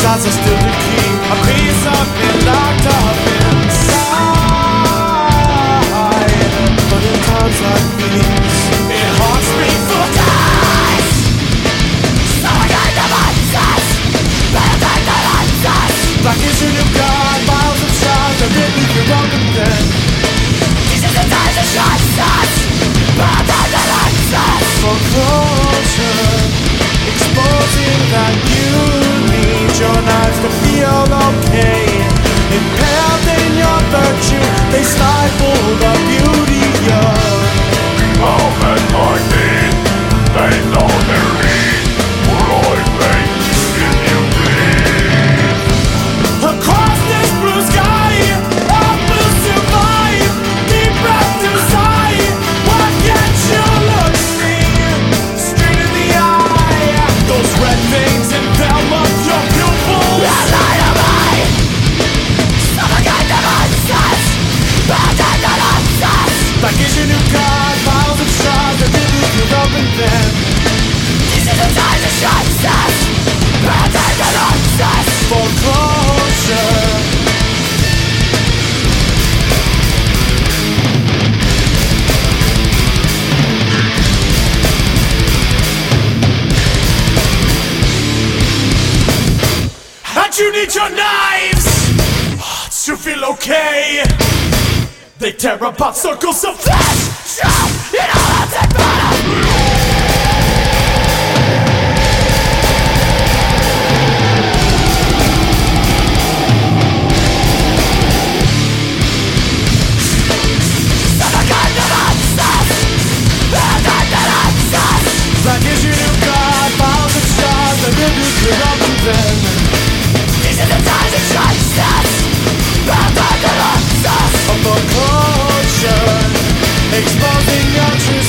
lies are still the key. A piece of me locked up inside. But in times like these, it haunts me for days. So I get the monsters, better take the answers. Like is your new god, miles of stars that really you're welcome then. This is the time to shine stars, better take the answers. For closure, exposing that you need your knives to feel okay. Impaled in your virtue, they stifle the beauty of all men like me. They know their need for all faith in you please. Across this blue sky, I will survive. Deep breath inside. Why can't you look me straight in the eye? Those red veins envelop up your pupil. Lie to me. Suffocate the monsters. Burn the monsters. Like is your new god, miles of stars that they leave you up and then. This is the time to shine stars. Burn the monsters. For closure. And you need your knives to feel okay. They tear apart circles of flesh. Shout, you know that's it better. Like is your new god, miles of stars that live you could up and then. This is the time to shine stars. Burn the monsters. Of the culture, exposing your truth.